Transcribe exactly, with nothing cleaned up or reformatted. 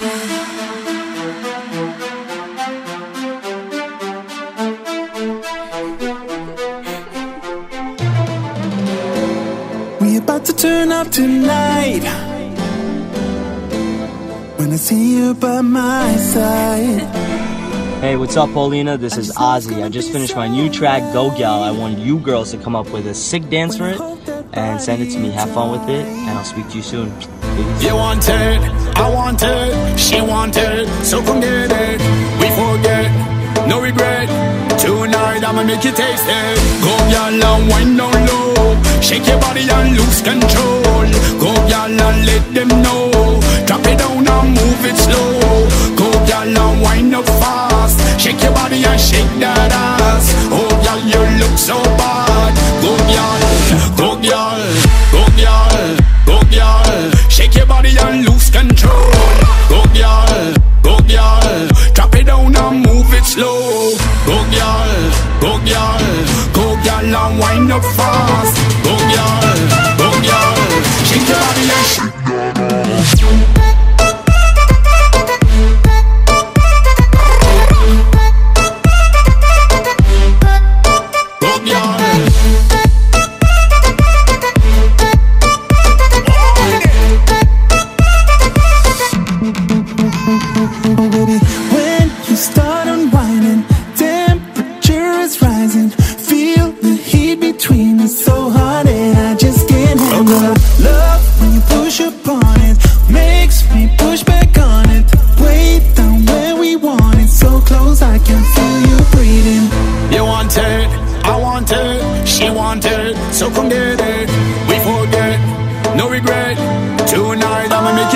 We about to turn up tonight. When I see you by my side. Hey, what's up, Paulina? This is Ozzy. I just finished my new track, Go Gal. I want you girls to come up with a sick dance for it and send it to me. Have fun with it, and I'll speak to you soon. Peace. You want it, I want it, she want it, so come get it. We forget, no regret. Tonight I'ma make you taste it. Go gal and wind down low, shake your body and lose control. Go gal and let them know, drop it down and move it slow. Go gal and wind up fast, shake your body and shake that ass. Oh gal, you look so bad. Go gal, go gal, go gal, go gal, shake your body and lose control. Go gal, go gal, drop it down and move it slow. Go gal, go gal, go gal and wind up fast. Go gal, go gal, shake your body and shake that ass. Oh baby, when you start unwinding, temperature is rising. Feel the heat between us so hot and I just can't handle it. Love when you push upon it, makes me push back on it. Way down where we want it, so close I can feel you breathing. You want it, I want it, she want it, so come get it. We forget, no regret. Tonight I'ma make